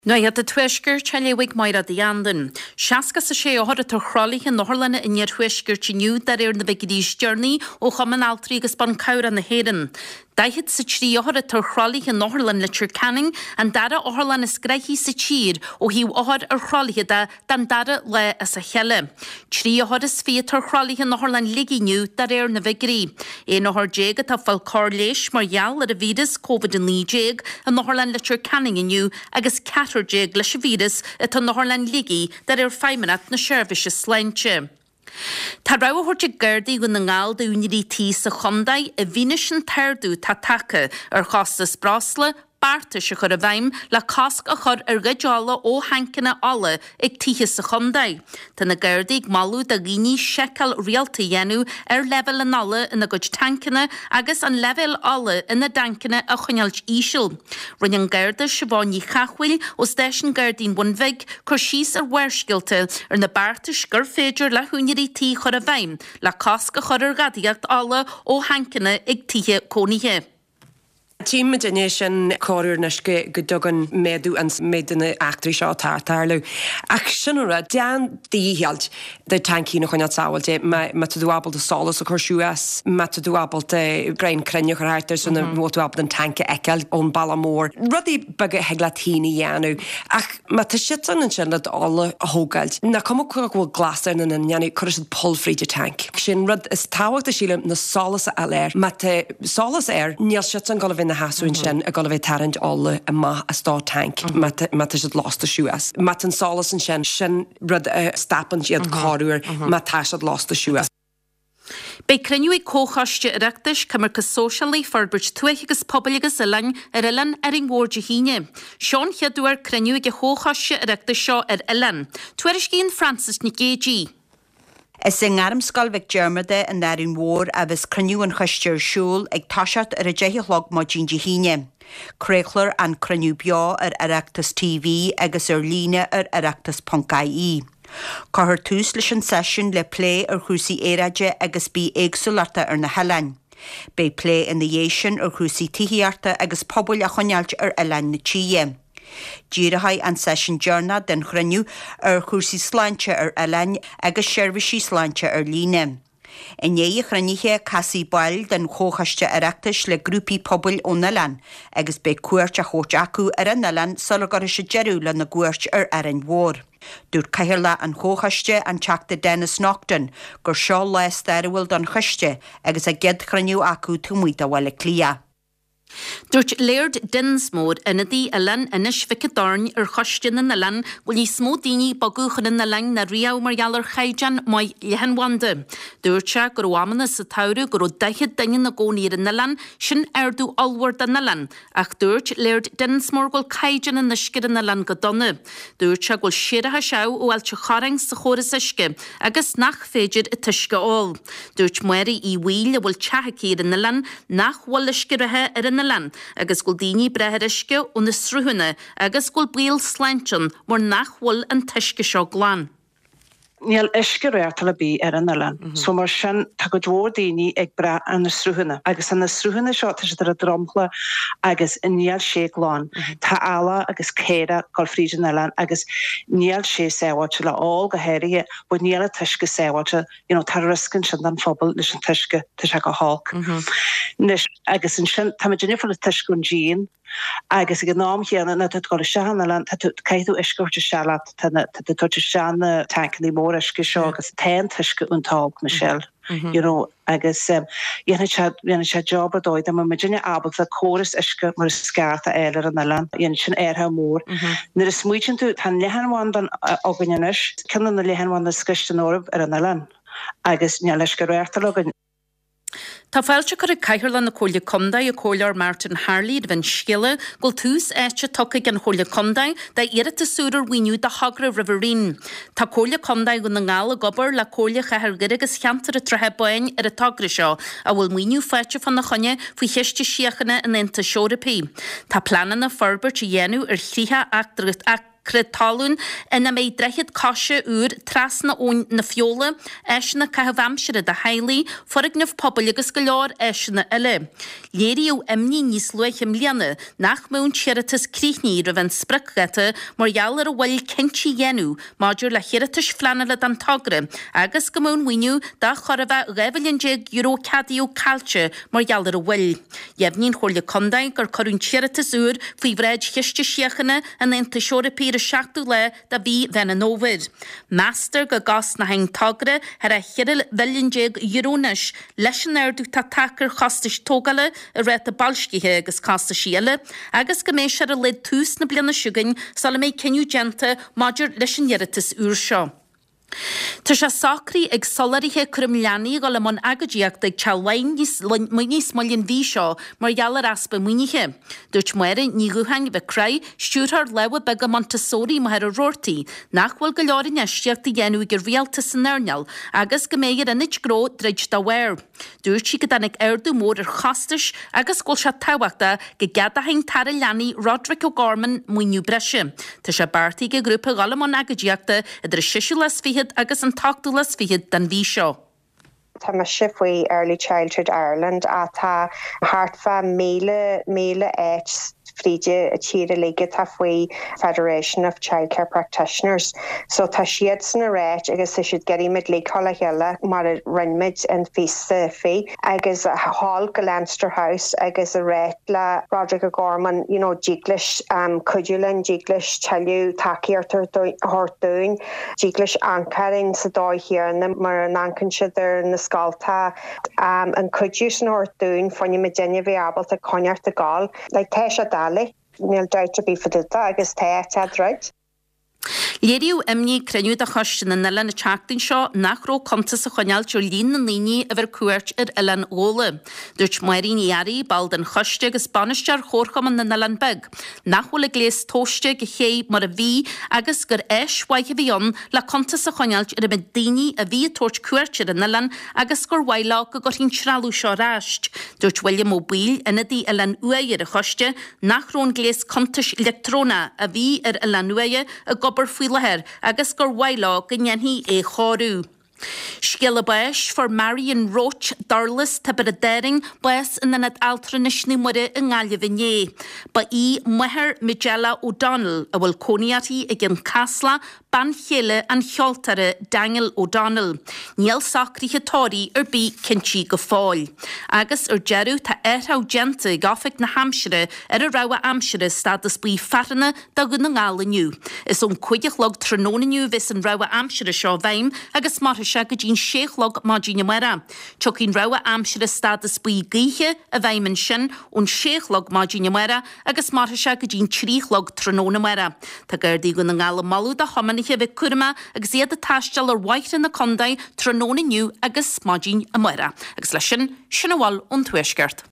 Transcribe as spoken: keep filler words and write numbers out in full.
No iad a tuisgur teléwig mair a diandan. Siasga sa sé ohor a turchrolig yn nohorlanna yn i'r tuisgur tiniw dar eir na begidís journey o chaman altri gus ban cawr an na herin. Daihid sa tri ohor a turchrolig yn nohorlan litcher canning an dara ohorlan is greihi sa chir o hiw ohor ar chrolig da dan dara le as a chelle. Tri ohor is fi a turchrolig yn nohorlan ligi niw dar eir na vigri. Ein ohor jeg at a fal corleish mar ial ar a vidus COVID yn li jeg an nohorlan litcher canning yn niw agus cat jeg leis vídas at an Norlan ligi dar er feimanat na service sleintse. Tá rá a hórte gerdi gon na ngáil da unidí tí sa chondai a vínis an terdú tá take ar chostas brasle Barta se chur a bhaim le casc a chur ar gajála ó hancanna alla ag títhe sa chondai. Tá na gerdig malú da gini shekel realta yenu ar level an alla in a gud tancanna agus an level alla in a dancanna a chunealt ísil. Rinn an gerda se bhain chachwil o station gerdín wunvig cur sís ar werskilte ar na barta sgur féidir le húnirí tí chur a bhaim le casc a chur ar gadiacht alla ó hancanna ag títhe cónithe. Team Imagination choir naske godogan medu and medine actri shot tartarlu. Actionura dan the hilt the tanky no chonat sawalte ma matuabel the solos of course matuabel the brain crenio characters on the motuabel den tanke ekel on Ballamore. Ruddy bugge heglatini yanu. Ach matashitan and shenlet all hogalt. Na come go glass and an yanu curse pull free tank. Shin rud is tawak the shilum na solos air mate solos air near shitan golovin the haswin shen a golove tarrant all a ma a star tank mat mat is lost the shoes mat and solas and shen shen rud a stappen yet corridor mat has lost the shoes. Bei creniu i cóchaiste erectis cymar cys socially forbridge tuechigus pobligus a lang ar elan ar ein ward híine. Sean hiadúar creniu i cóchaiste erectis seo ar elan. Tuerish gyn Francis Nigeji. Is sy'n arm sgalvig Germade yn darin war a fys creniu yn chystir siwl ag tasiat ar y jehiolog mo gyn jihine. Creichler an creniu bio ar Erectus T V agus ar líne ar Erectus punk I E. Cahar tús leis an session le play ar chwsi eiraje agus bí eigsularta ar na helain. Bei play in the Yation ar chwsi tihiarta agus pobl a chonialt ar elan na chie. Díirehai an session journa den chreniu ar chwrsi sláinte ar elan agus servisi sláinte ar líne. In éi chreniche casi bail den chóchaiste erectis le grúpi pobl ó elan agus be cuairt a chót acu ar an elan solagar se jeru le na guairt ar aran war. Dúr caihirla an chóchaiste an teachta Dennis Nocton gur seo le stairhfuil don chuiste agus a ged chreniu acu túmuid a bhile clia. Dúirt Laird Dinsmód ina dí a lan inis ficadarn ar chostin in na lan bhfuil ní smó daoine bagúchan in na lang na riau mar jalar chaijan mai lehan wanda. Dúirt se gur wamana sa tauru gur o daichid daine na gcóníir in na lan sin ardú alward in na lan ach dúirt Laird Dinsmód ghil chaijan in iscid in na lan go donna. Dúirt se ghil siadatha seau ó ailte charang sa chóras isce agus nach féidir i tuisce all. Dúirt muiri i bhuil a bhfuil teachacír in na lan nach bhfuil iscirathe ar in lan agus gul dini breheriske on the sruhune agus gul bwil slanchon mor nachwol an tiske seo glan. Níl isce réirtala bí ar an elan. So mar sin tá go dór daoine ag bra an na srúhanna. Agus an na srúhanna seo tá sé ar a dromchla agus níl sé glán. Tá ala agus céra gáil fríd an elan agus níl sé séhhaite le all go héirithe bud níl a tuisce séhhaite, you know, tá riscin sin an phobal leis an tuisce tá sé go hálk. Nis agus an sin tá me dinne fo le tuisce an jean agus ag nám chéanna na tut gola seanna lan tá caiithú iscoirte sealat tá tá tuirte seanna tancaní mór isce seo agus ten tuisce an talk Michelle. You know, agus um, yana cha yana cha job adóid am me dinne abal a chorus isce mar scarta eiler an elan yana sin airha mór. Nar is smuitin tú tan lehanwan dan oganyanis cinna na lehanwan na scistan orb ar an elan agus níalisce réirtalogin. Tá fáilte chur a caiithirla na cóla comdai a cólar Martin Harley de bhain sciile gul tús éite tuca gan cóla comdai da iarata súrar winiu da hagra riverín. Tá cóla comdai gon na ngála gobar le cóla chahar gire agus cheantar a trothe bain ar a tagra seo a bhfuil winiu feite fan na chonne faoi cheiste siachana in inta seorapí. Tá planan na forbert a dhéanú ar chlíthe actrat cretalún ina mé drechid cosise úr trasna ón na fiola eisna cahavamsire de hailí forignev pobl agus go leor eisna ile. Léri ó imní níos luachim lianna nach mún chiritas críchní ra ven spricgete mar jalar a bhfuil cinti yenú máidir le chiritas flanala dan tagre agus go mún winiu da chorfa revelinjig euro cadio calce mar jalar a bhfuil. Jefnín cholle condain gur corún chiritas úr fwy vred chiste siachana an enta siore pír a seachtú le da bhí venna nóvid. Master go gas na hain tagre har a chiril velinjig euronis leis an erdú ta takar chastis tógale a réit a balscithe agus casta síale, agus go mééis ar a lid tús na blianana siúgain sal mé ceniu genta máidir leis an iiritas úr seo. Tá sé sacrí ag solarithe crumleanaí go le man agadíocht ag tealhain níos mollin bhí seo mar geallar aspa muoinithe. Dúirt muire ní guhain bheith crai stúrthar lewa bega Montessori mar a rortaí nach bhfuil go leorin eisteocht a dhéanú gur rialta san airneal agus go méidir init gró dreid da bhair. Dúirt si go danig airdú mór ar chastais agus gol se táhachta go gada hain tar a leanaí Roderick O'Gorman muoinú breise. Tá sé bartaí go grúpa gala man agadíochta idir siisiú les fihe agus an tactú las fiad dan bhí seo. Tá me sifhui Early Childhood Ireland a tá hartfa méle méle éit fríide a tíre lige tá faoi Federation of Childcare Practitioners. So tá siad san a réit agus is siad geri mid lí chola heile mar a rinmid an fisa fi agus a hall go Leinster House agus a réit le Roderick O'Gorman, you know, Jiglish um, Cudulin, Jiglish Chalú, Takiartar Hortún, Jiglish Ankaring sa dói hiarna mar an ancan siadar na scalta um, an Cudus an Hortún fanny medinja vi abal a coniart a gal, like Tesha Dali, Neil Deutsche be for the agus Tesha, right? Léiriú imní creniu a chostin in Ellen na teachtain seo nachró contas a choneal teo lín na líní a bhar cuairt ar Ellen óla. Dúirt mairín iari bald an choste agus banistear chórchaman na Ellen beg. Nachhfuil a gléas tóiste go ché mar a bhí agus gur eis waithe bhíon le contas a chonealt ar a mid daoine a bhí a tóirt cuairt ar Ellen agus gur wailá go gur hín tralú seo ráist. Dúirt William O'Bíl ina dí Ellen uair ar a choste nachrón gléas contas electrona a bhí ar Ellen uair a gobar fwy leher agus gur wailá gynnianhí é chorú. Sgila bais for Marion Roach darlas tabar a daring bais in an altranisni mure in gáile vinné. Ba í muher Mijella O'Donnell a bhfuil cóniatí ag an casla ban chéile an cheoltare Daniel O'Donnell. Níl sacríthe tóí ar bí cinti go fáil. Agus ar jeru tá eithá genta gafic na Hampshire ar a rawa Hampshire stadas bui farna da gun na ngála Is on cuideach log trónaniu vis an rawa Hampshire seo bhaim agus mar se go dín séchlog má díine mara. Tucín rawa Hampshire stadas bui gaiche a bhaimin sin ón séchlog má díine mara agus mar se go dín tríchlog tróna mara. Tá gurdí gun na ngála malú da homanige bheith curma agus iad a taistal ar waith in na condain trónaniu agus má dín a mara. Agus lei sin sinna bháil ón tuaisgart.